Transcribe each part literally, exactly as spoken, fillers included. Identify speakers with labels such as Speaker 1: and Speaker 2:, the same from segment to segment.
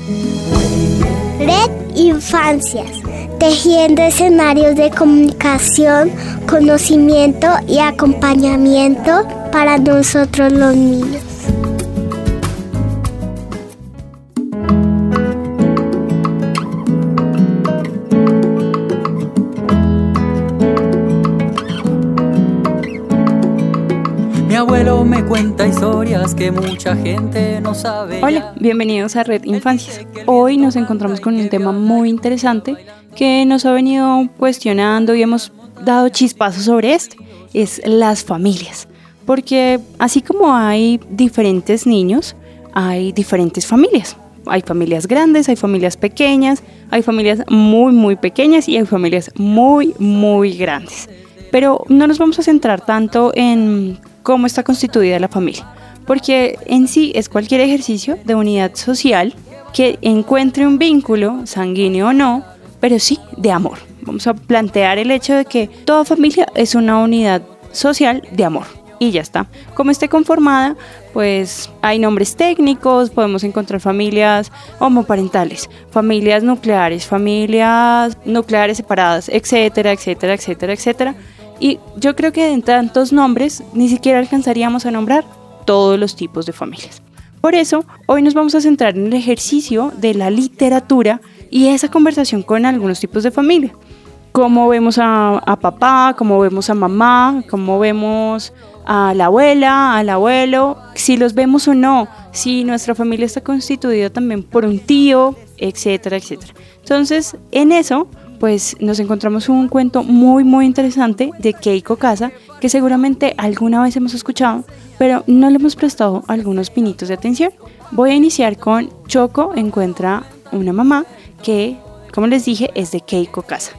Speaker 1: Red Infancias, tejiendo escenarios de comunicación, conocimiento y acompañamiento para nosotros los niños.
Speaker 2: Mi abuelo me cuenta historias que mucha gente no sabe.
Speaker 3: Hola, bienvenidos a Red Infancias. Hoy nos encontramos con un tema muy interesante que nos ha venido cuestionando y hemos dado chispazos sobre esto. Es las familias. Porque así como hay diferentes niños, hay diferentes familias. Hay familias grandes, hay familias pequeñas, hay familias muy, muy pequeñas y hay familias muy, muy grandes. Pero no nos vamos a centrar tanto en cómo está constituida la familia, porque en sí es cualquier ejercicio de unidad social que encuentre un vínculo, sanguíneo o no, pero sí de amor. Vamos a plantear el hecho de que toda familia es una unidad social de amor y ya está. Como esté conformada, pues hay nombres técnicos, podemos encontrar familias homoparentales, familias nucleares, familias nucleares separadas, etcétera, etcétera, etcétera, etcétera. Y yo creo que en tantos nombres ni siquiera alcanzaríamos a nombrar todos los tipos de familias. Por eso, hoy nos vamos a centrar en el ejercicio de la literatura y esa conversación con algunos tipos de familia. Cómo vemos a, a papá, cómo vemos a mamá, cómo vemos a la abuela, al abuelo, si los vemos o no, si nuestra familia está constituida también por un tío, etcétera, etcétera. Entonces, en eso, pues nos encontramos un cuento muy muy interesante de Keiko Casa que seguramente alguna vez hemos escuchado, pero no le hemos prestado algunos pinitos de atención. Voy a iniciar con Choco encuentra una mamá que, como les dije, es de Keiko Casa.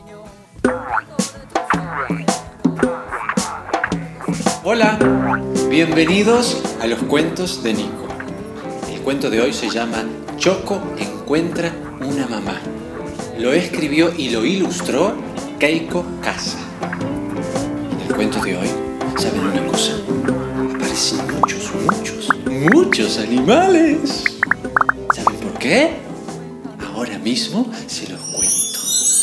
Speaker 4: Hola, bienvenidos a los cuentos de Nico. El cuento de hoy se llama Choco encuentra una mamá. Lo escribió y lo ilustró Keiko Casa. En el cuento de hoy, ¿saben una cosa? Aparecen muchos, muchos, muchos animales. ¿Saben por qué? Ahora mismo se los cuento.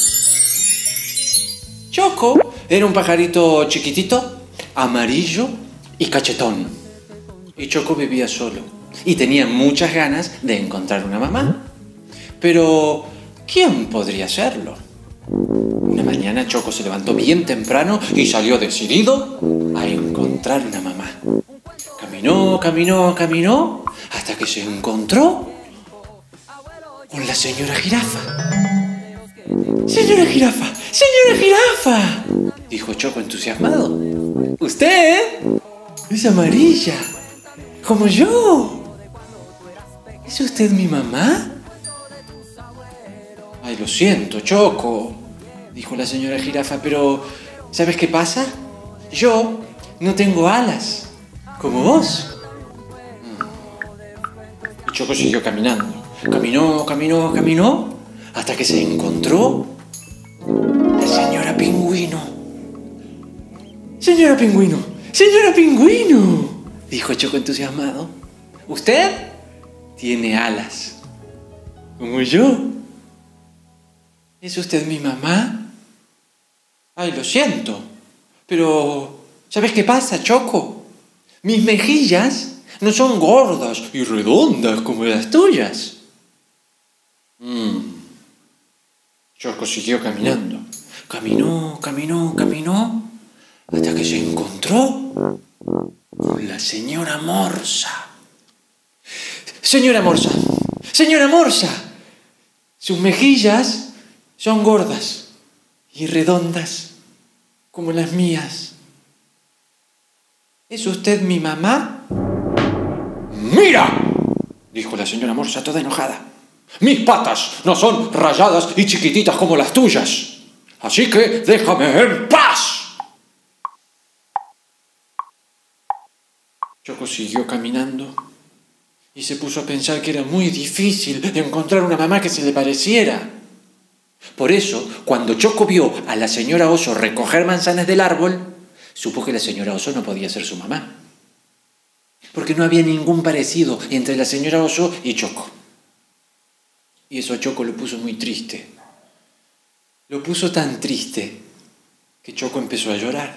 Speaker 4: Choco era un pajarito chiquitito, amarillo y cachetón. Y Choco vivía solo y tenía muchas ganas de encontrar una mamá. Pero ¿quién podría hacerlo? Una mañana Choco se levantó bien temprano y salió decidido a encontrar una mamá. Caminó, caminó, caminó, hasta que se encontró con la señora jirafa. ¡Señora jirafa! ¡Señora jirafa!, dijo Choco entusiasmado. ¡Usted es amarilla, como yo! ¿Es usted mi mamá? Ay, lo siento, Choco, dijo la señora jirafa, pero ¿sabes qué pasa? Yo no tengo alas, como vos. Y Choco siguió caminando. Caminó, caminó, caminó, hasta que se encontró la señora Pingüino. ¡Señora Pingüino! ¡Señora Pingüino!, dijo Choco entusiasmado. Usted tiene alas, como yo. ¿Es usted mi mamá? Ay, lo siento, pero ¿sabes qué pasa, Choco? Mis mejillas no son gordas y redondas como las tuyas. Mm. Choco siguió caminando. Caminó, caminó, caminó, hasta que se encontró con la señora Morsa. Señora Morsa, señora Morsa, sus mejillas son gordas y redondas como las mías. ¿Es usted mi mamá? ¡Mira!, dijo la señora Morsa toda enojada. Mis patas no son rayadas y chiquititas como las tuyas. Así que déjame en paz. Choco siguió caminando y se puso a pensar que era muy difícil encontrar una mamá que se le pareciera. Por eso, cuando Choco vio a la señora Oso recoger manzanas del árbol, supo que la señora Oso no podía ser su mamá, porque no había ningún parecido entre la señora Oso y Choco. Y eso a Choco lo puso muy triste. Lo puso tan triste que Choco empezó a llorar.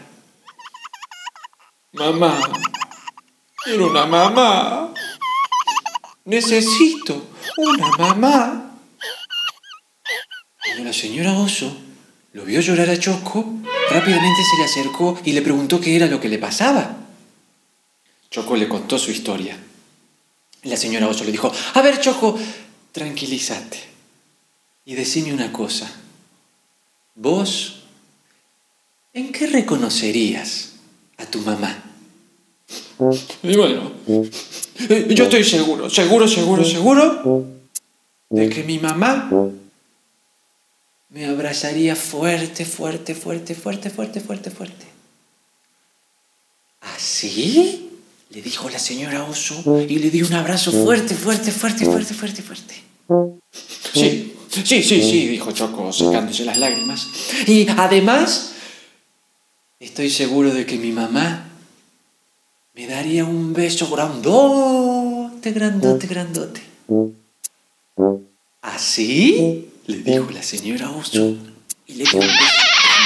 Speaker 4: Mamá, quiero una mamá. Necesito una mamá. Cuando la señora Oso lo vio llorar a Choco, rápidamente se le acercó y le preguntó qué era lo que le pasaba. Choco le contó su historia. La señora Oso le dijo: a ver, Choco, tranquilízate y decime una cosa. ¿Vos en qué reconocerías a tu mamá? Y bueno, yo estoy seguro, seguro, seguro, seguro de que mi mamá me abrazaría fuerte, fuerte, fuerte, fuerte, fuerte, fuerte, fuerte. ¿Así? Le dijo la señora Oso y le dio un abrazo fuerte, fuerte, fuerte, fuerte, fuerte, fuerte. Sí, sí, sí, sí, dijo Choco, secándose las lágrimas. Y además, estoy seguro de que mi mamá me daría un beso grandote, grandote, grandote. ¿Así? Le dijo la señora Oso y le dio un beso.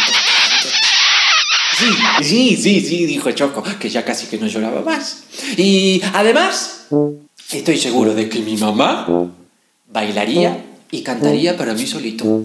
Speaker 4: Sí, sí, sí, sí, dijo Choco, que ya casi que no lloraba más. Y además, estoy seguro de que mi mamá bailaría y cantaría para mí solito.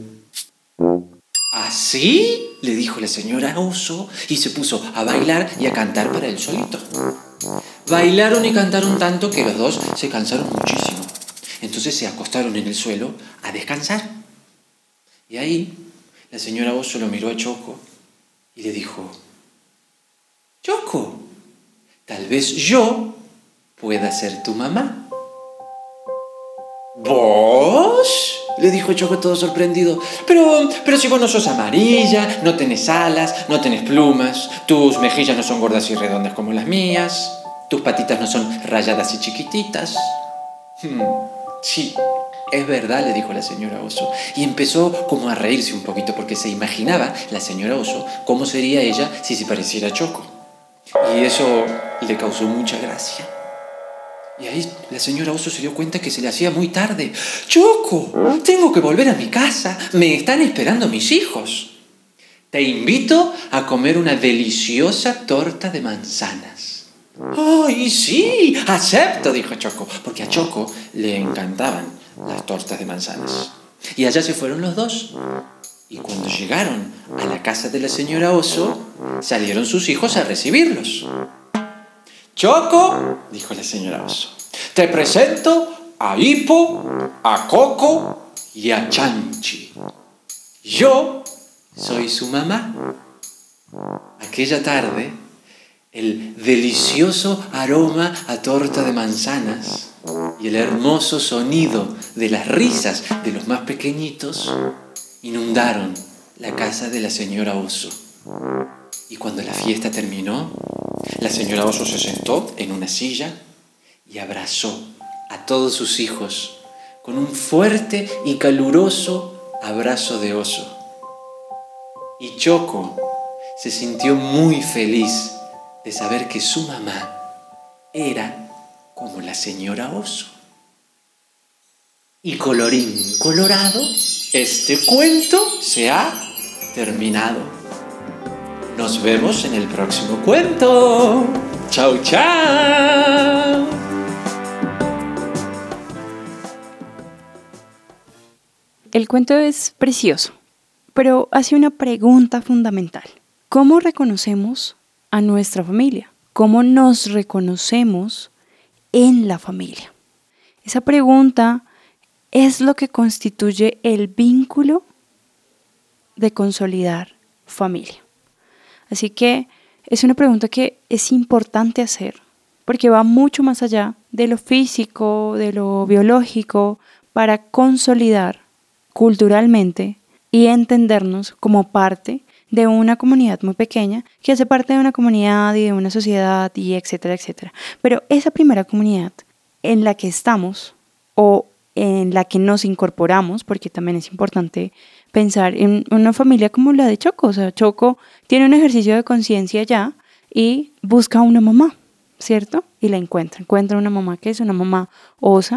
Speaker 4: ¿Así? Le dijo la señora Oso y se puso a bailar y a cantar para él solito. Bailaron y cantaron tanto que los dos se cansaron muchísimo. Entonces se acostaron en el suelo a descansar. Y ahí la señora Oso lo miró a Choco y le dijo: Choco, tal vez yo pueda ser tu mamá. ¿Vos? Le dijo Choco todo sorprendido. Pero, pero si vos no sos amarilla, no tenés alas, no tenés plumas, tus mejillas no son gordas y redondas como las mías, tus patitas no son rayadas y chiquititas. Hmm, sí, es verdad, le dijo la señora Oso. Y empezó como a reírse un poquito porque se imaginaba la señora Oso cómo sería ella si se pareciera a Choco. Y eso le causó mucha gracia. Y ahí la señora Oso se dio cuenta que se le hacía muy tarde. ¡Choco! Tengo que volver a mi casa. Me están esperando mis hijos. Te invito a comer una deliciosa torta de manzanas. ¡Ay, sí! ¡Acepto!, dijo Choco, porque a Choco le encantaban las tortas de manzanas. Y allá se fueron los dos. Y cuando llegaron a la casa de la señora Oso, salieron sus hijos a recibirlos. Choco, dijo la señora Oso, te presento a Hippo, a Coco y a Chanchi. Yo soy su mamá. Aquella tarde, el delicioso aroma a torta de manzanas y el hermoso sonido de las risas de los más pequeñitos inundaron la casa de la señora Oso. Y cuando la fiesta terminó, la señora Oso se sentó en una silla y abrazó a todos sus hijos con un fuerte y caluroso abrazo de oso. Y Choco se sintió muy feliz de saber que su mamá era como la señora Oso. Y colorín colorado, este cuento se ha terminado. Nos vemos en el próximo cuento. ¡Chao, chao!
Speaker 3: El cuento es precioso, pero hace una pregunta fundamental. ¿Cómo reconocemos a nuestra familia? ¿Cómo nos reconocemos en la familia? Esa pregunta es lo que constituye el vínculo de consolidar familia. Así que es una pregunta que es importante hacer porque va mucho más allá de lo físico, de lo biológico, para consolidar culturalmente y entendernos como parte de una comunidad muy pequeña que hace parte de una comunidad y de una sociedad y etcétera, etcétera. Pero esa primera comunidad en la que estamos o en la que nos incorporamos, porque también es importante pensar en una familia como la de Choco. O sea, Choco tiene un ejercicio de conciencia ya y busca una mamá, ¿cierto? Y la encuentra. Encuentra una mamá que es una mamá osa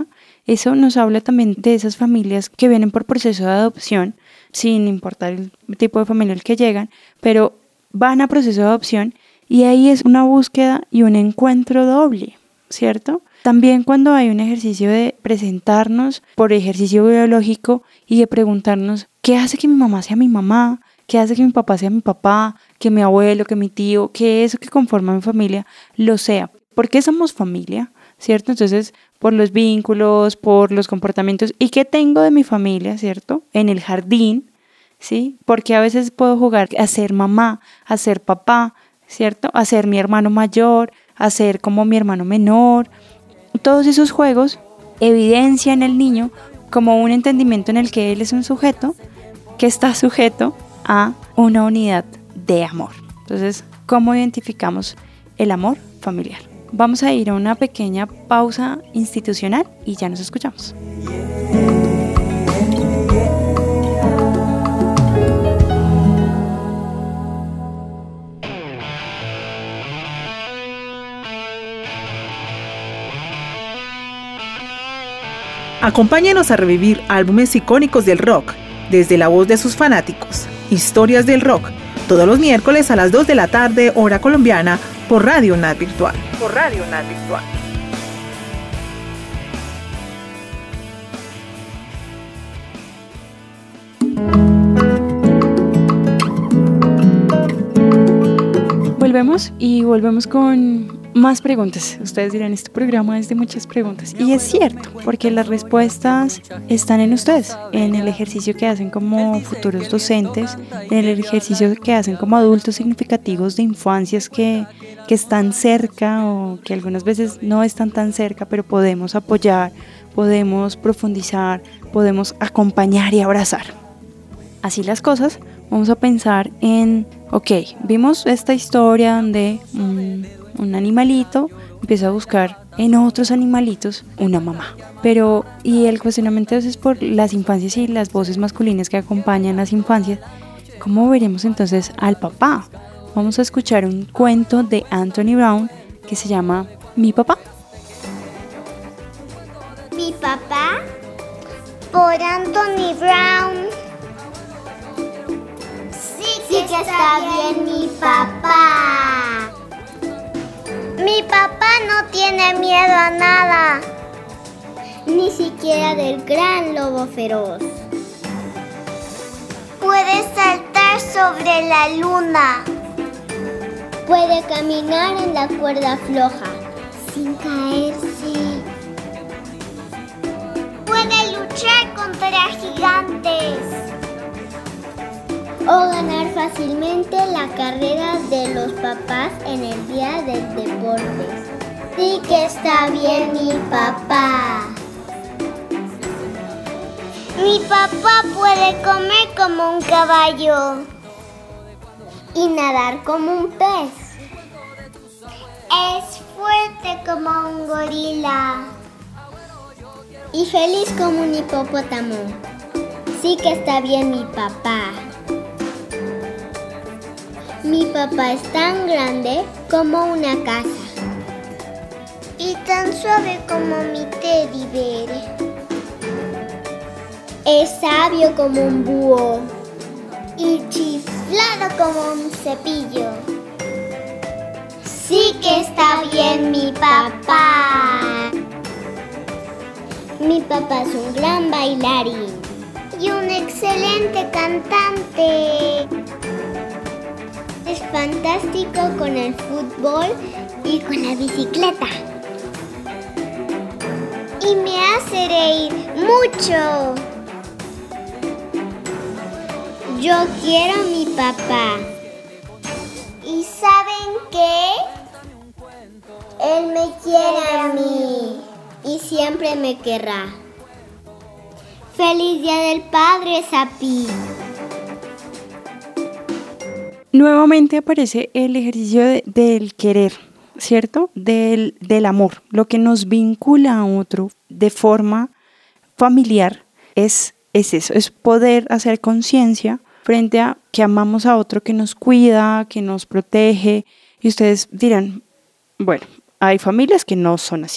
Speaker 3: Eso nos habla también de esas familias que vienen por proceso de adopción, sin importar el tipo de familia al que llegan, pero van a proceso de adopción y ahí es una búsqueda y un encuentro doble, ¿cierto? También cuando hay un ejercicio de presentarnos por ejercicio biológico y de preguntarnos qué hace que mi mamá sea mi mamá, qué hace que mi papá sea mi papá, que mi abuelo, que mi tío, que eso que conforma mi familia lo sea. ¿Por qué somos familia? ¿Cierto? Entonces, por los vínculos, por los comportamientos y qué tengo de mi familia, ¿cierto? En el jardín, ¿sí? Porque a veces puedo jugar a ser mamá, a ser papá, ¿cierto? A ser mi hermano mayor, a ser como mi hermano menor. Todos esos juegos evidencian en el niño como un entendimiento en el que él es un sujeto que está sujeto a una unidad de amor. Entonces, ¿cómo identificamos el amor familiar? Vamos a ir a una pequeña pausa institucional y ya nos escuchamos.
Speaker 5: Acompáñenos a revivir álbumes icónicos del rock, desde la voz de sus fanáticos. Historias del rock, todos los miércoles a las dos de la tarde, hora colombiana, por Radio UNAD Virtual. Por Radio UNAD Virtual.
Speaker 3: Volvemos y volvemos con más preguntas. Ustedes dirán, este programa es de muchas preguntas. Y es cierto, porque las respuestas están en ustedes, en el ejercicio que hacen como futuros docentes, en el ejercicio que hacen como adultos significativos de infancias que, que están cerca o que algunas veces no están tan cerca, pero podemos apoyar, podemos profundizar, podemos acompañar y abrazar. Así las cosas, vamos a pensar en, ok, vimos esta historia donde un, un animalito empieza a buscar en otros animalitos una mamá. Pero, y el cuestionamiento es por las infancias y las voces masculinas que acompañan las infancias, ¿cómo veremos entonces al papá? Vamos a escuchar un cuento de Anthony Brown que se llama Mi papá.
Speaker 1: Mi papá, por Anthony Brown. Sí que está bien mi papá. Mi papá no tiene miedo a nada, ni siquiera del gran lobo feroz. Puede saltar sobre la luna. Puede caminar en la cuerda floja sin caerse. Puede luchar contra gigantes o ganar fácilmente la carrera de los papás en el día del deporte. Sí que está bien mi papá. Mi papá puede comer como un caballo y nadar como un pez. Es fuerte como un gorila y feliz como un hipopótamo. Sí que está bien mi papá. Mi papá es tan grande como una casa y tan suave como mi teddy bear. Es sabio como un búho y chiflado como un cepillo. Sí que está bien mi papá. Mi papá es un gran bailarín y un excelente cantante. Es fantástico con el fútbol y con la bicicleta. Y me hace reír mucho. Yo quiero a mi papá. ¿Y saben qué? Él me quiere a mí y siempre me querrá. ¡Feliz Día del Padre, Sapi!
Speaker 3: Nuevamente aparece el ejercicio de, del querer, ¿cierto? Del, del amor. Lo que nos vincula a otro de forma familiar es, es eso, es poder hacer conciencia frente a que amamos a otro que nos cuida, que nos protege. Y ustedes dirán, bueno, hay familias que no son así.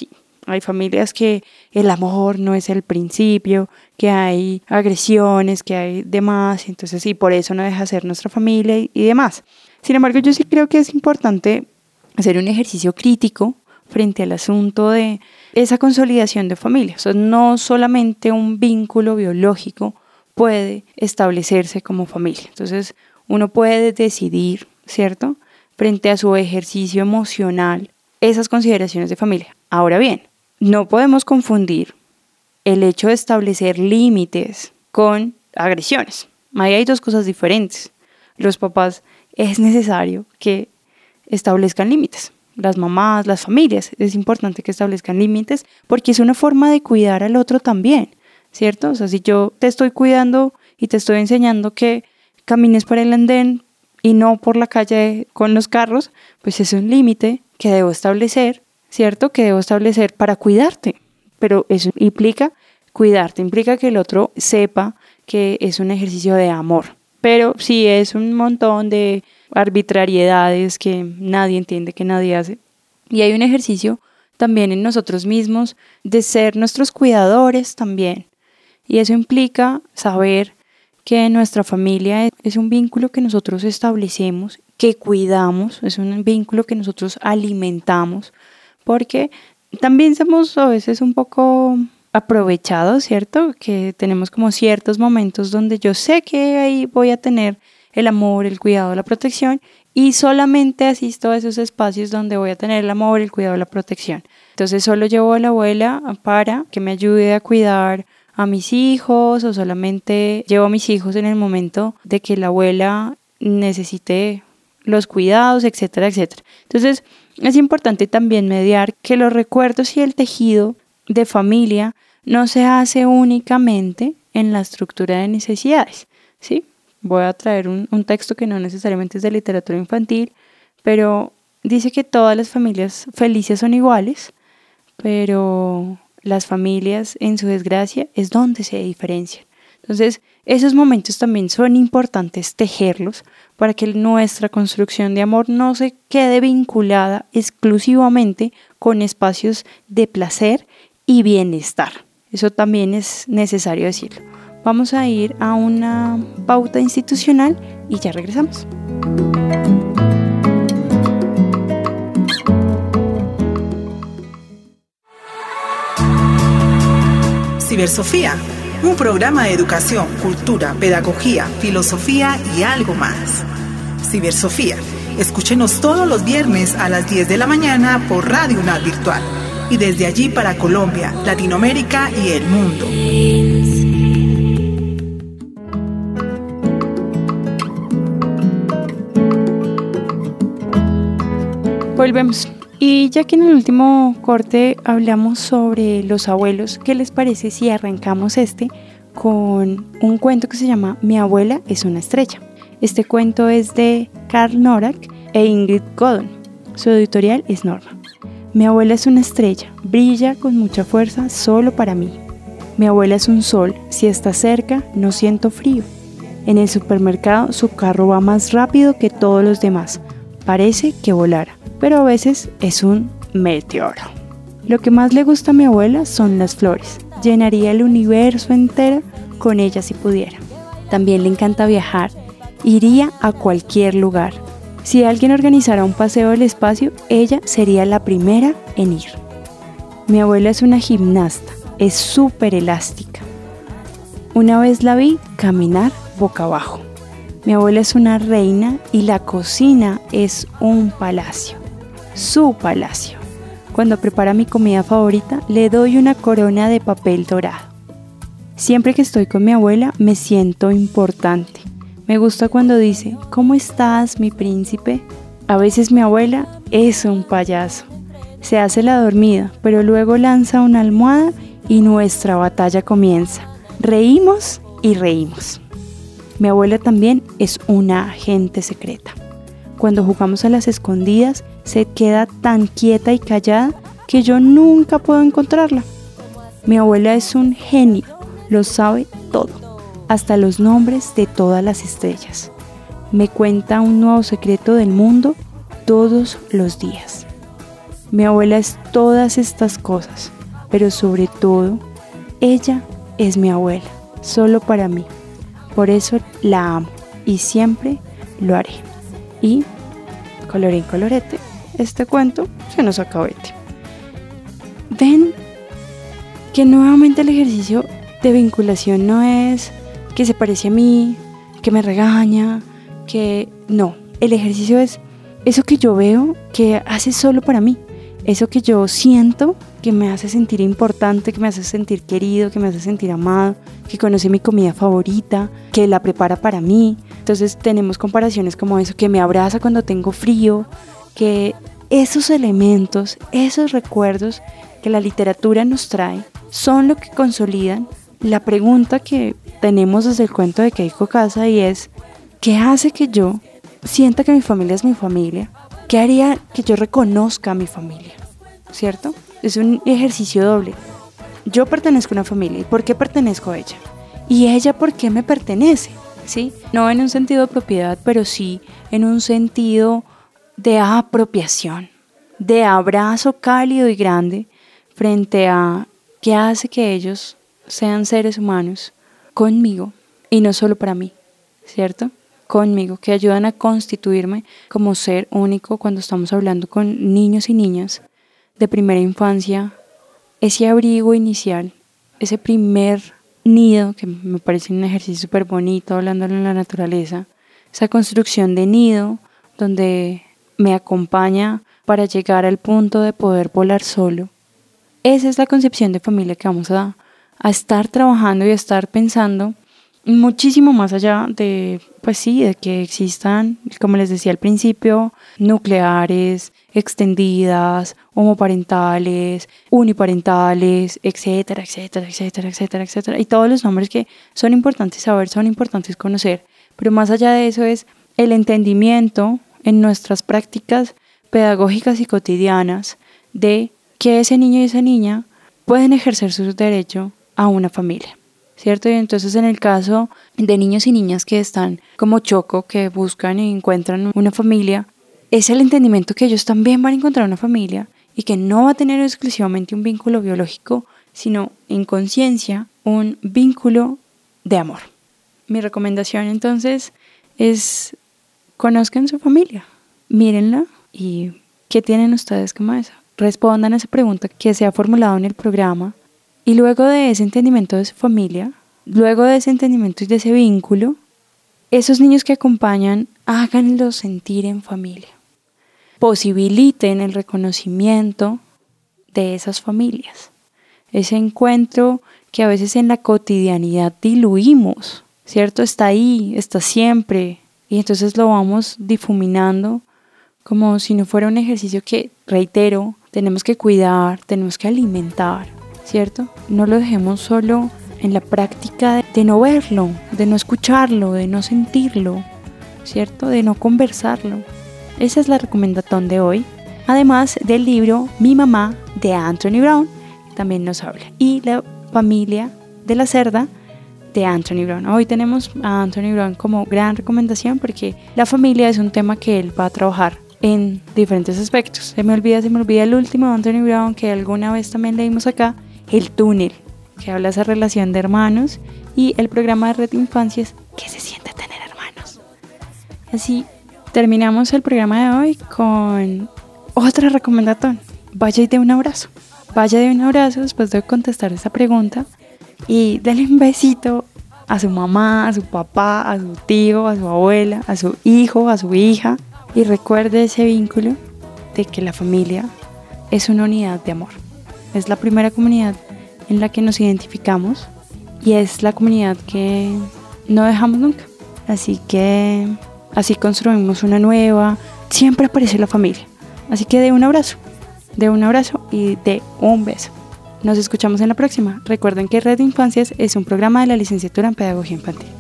Speaker 3: Hay familias que el amor no es el principio, que hay agresiones, que hay demás, entonces y por eso no deja de ser nuestra familia y, y demás. Sin embargo, yo sí creo que es importante hacer un ejercicio crítico frente al asunto de esa consolidación de familia. O sea, no solamente un vínculo biológico puede establecerse como familia. Entonces, uno puede decidir, ¿cierto?, frente a su ejercicio emocional, esas consideraciones de familia. Ahora bien, no podemos confundir el hecho de establecer límites con agresiones. Ahí hay dos cosas diferentes. Los papás es necesario que establezcan límites. Las mamás, las familias, es importante que establezcan límites porque es una forma de cuidar al otro también, ¿cierto? O sea, si yo te estoy cuidando y te estoy enseñando que camines por el andén y no por la calle con los carros, pues es un límite que debo establecer, ¿cierto? Que debo establecer para cuidarte, pero eso implica cuidarte, implica que el otro sepa que es un ejercicio de amor. Pero si es un montón de arbitrariedades que nadie entiende, que nadie hace, y hay un ejercicio también en nosotros mismos de ser nuestros cuidadores también, y eso implica saber que nuestra familia es un vínculo que nosotros establecemos, que cuidamos, es un vínculo que nosotros alimentamos, porque también somos a veces un poco aprovechados, ¿cierto? Que tenemos como ciertos momentos donde yo sé que ahí voy a tener el amor, el cuidado, la protección, y solamente asisto a esos espacios donde voy a tener el amor, el cuidado, la protección. Entonces solo llevo a la abuela para que me ayude a cuidar a mis hijos, o solamente llevo a mis hijos en el momento de que la abuela necesite los cuidados, etcétera, etcétera. Entonces es importante también mediar que los recuerdos y el tejido de familia no se hace únicamente en la estructura de necesidades, ¿sí? Voy a traer un, un texto que no necesariamente es de literatura infantil, pero dice que todas las familias felices son iguales, pero las familias en su desgracia es donde se diferencian. Entonces, esos momentos también son importantes tejerlos para que nuestra construcción de amor no se quede vinculada exclusivamente con espacios de placer y bienestar. Eso también es necesario decirlo. Vamos a ir a una pauta institucional y ya regresamos.
Speaker 5: Cibersofía, un programa de educación, cultura, pedagogía, filosofía y algo más. Cibersofía, escúchenos todos los viernes a las diez de la mañana por Radio UNAD Virtual y desde allí para Colombia, Latinoamérica y el mundo.
Speaker 3: Volvemos. Y ya que en el último corte hablamos sobre los abuelos, ¿qué les parece si arrancamos este con un cuento que se llama Mi abuela es una estrella? Este cuento es de Carl Norak e Ingrid Godon. Su editorial es Norma. Mi abuela es una estrella, brilla con mucha fuerza solo para mí. Mi abuela es un sol, si está cerca no siento frío. En el supermercado su carro va más rápido que todos los demás, parece que volara, pero a veces es un meteoro. Lo que más le gusta a mi abuela son las flores, llenaría el universo entero con ellas si pudiera. También le encanta viajar, iría a cualquier lugar. Si alguien organizara un paseo del espacio, ella sería la primera en ir. Mi abuela es una gimnasta, es súper elástica. Una vez la vi caminar boca abajo. Mi abuela es una reina y la cocina es un palacio, su palacio. Cuando prepara mi comida favorita, le doy una corona de papel dorado. Siempre que estoy con mi abuela, me siento importante. Me gusta cuando dice, ¿cómo estás, mi príncipe? A veces mi abuela es un payaso. Se hace la dormida, pero luego lanza una almohada y nuestra batalla comienza. Reímos y reímos. Mi abuela también es una agente secreta. Cuando jugamos a las escondidas, se queda tan quieta y callada que yo nunca puedo encontrarla. Mi abuela es un genio, lo sabe todo, hasta los nombres de todas las estrellas. Me cuenta un nuevo secreto del mundo todos los días. Mi abuela es todas estas cosas pero sobre todo, ella es mi abuela, solo para mí. Por eso la amo y siempre lo haré. Y, colorín colorete, este cuento se nos acabó. Ven que nuevamente el ejercicio de vinculación no es que se parece a mí, que me regaña, que no. El ejercicio es eso que yo veo que hace solo para mí, eso que yo siento que me hace sentir importante, que me hace sentir querido, que me hace sentir amado, que conoce mi comida favorita, que la prepara para mí. Entonces tenemos comparaciones como eso, que me abraza cuando tengo frío, que esos elementos, esos recuerdos que la literatura nos trae son lo que consolidan la pregunta que tenemos desde el cuento de Keiko Casa, y es ¿qué hace que yo sienta que mi familia es mi familia? ¿Qué haría que yo reconozca a mi familia? ¿Cierto? Es un ejercicio doble. Yo pertenezco a una familia. ¿Y por qué pertenezco a ella? ¿Y ella por qué me pertenece? ¿Sí? No en un sentido de propiedad, pero sí en un sentido de apropiación, de abrazo cálido y grande frente a qué hace que ellos sean seres humanos conmigo y no solo para mí, ¿cierto? Conmigo, que ayudan a constituirme como ser único cuando estamos hablando con niños y niñas de primera infancia, ese abrigo inicial, ese primer nido, que me parece un ejercicio súper bonito hablando en la naturaleza, esa construcción de nido donde me acompaña para llegar al punto de poder volar solo. Esa es la concepción de familia que vamos a, a estar trabajando y a estar pensando muchísimo más allá de, pues sí, de que existan, como les decía al principio, nucleares, extendidas, homoparentales, uniparentales, etcétera, etcétera, etcétera, etcétera, etcétera. Y todos los nombres que son importantes saber, son importantes conocer. Pero más allá de eso es el entendimiento en nuestras prácticas pedagógicas y cotidianas de que ese niño y esa niña pueden ejercer su derecho a una familia, ¿cierto? Y entonces en el caso de niños y niñas que están como Choco, que buscan y encuentran una familia, es el entendimiento que ellos también van a encontrar una familia y que no va a tener exclusivamente un vínculo biológico, sino en conciencia un vínculo de amor. Mi recomendación entonces es conozcan su familia, mírenla y ¿qué tienen ustedes como eso? Respondan a esa pregunta que se ha formulado en el programa y luego de ese entendimiento de su familia, luego de ese entendimiento y de ese vínculo, esos niños que acompañan, háganlos sentir en familia. Posibiliten el reconocimiento de esas familias. Ese encuentro que a veces en la cotidianidad diluimos, ¿cierto? Está ahí, está siempre, y entonces lo vamos difuminando como si no fuera un ejercicio que, reitero, tenemos que cuidar, tenemos que alimentar, ¿cierto? No lo dejemos solo en la práctica de, de no verlo, de no escucharlo, de no sentirlo, ¿cierto? De no conversarlo. Esa es la recomendación de hoy. Además del libro Mi mamá de Anthony Brown, que también nos habla. Y La familia de la cerda de Anthony Brown. Hoy tenemos a Anthony Brown como gran recomendación porque la familia es un tema que él va a trabajar en diferentes aspectos. Se me olvida, se me olvida el último de Anthony Brown que alguna vez también leímos acá, El túnel, que habla de esa relación de hermanos, y el programa de Red Infancias, ¿qué se siente tener hermanos? Así terminamos el programa de hoy con otra recomendación. Vaya y dé un abrazo. Vaya y dé un abrazo después de contestar esa pregunta y dale un besito a su mamá, a su papá, a su tío, a su abuela, a su hijo, a su hija. Y recuerde ese vínculo de que la familia es una unidad de amor. Es la primera comunidad en la que nos identificamos y es la comunidad que no dejamos nunca. Así que así construimos una nueva. Siempre aparece la familia. Así que de un abrazo, de un abrazo y de un beso. Nos escuchamos en la próxima. Recuerden que Red Infancias es un programa de la licenciatura en Pedagogía Infantil.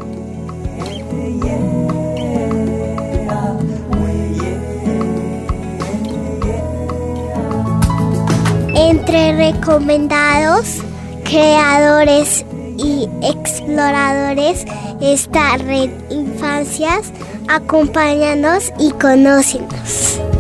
Speaker 1: Entre recomendados, creadores y exploradores está Red Infancias. Acompáñanos y conócenos.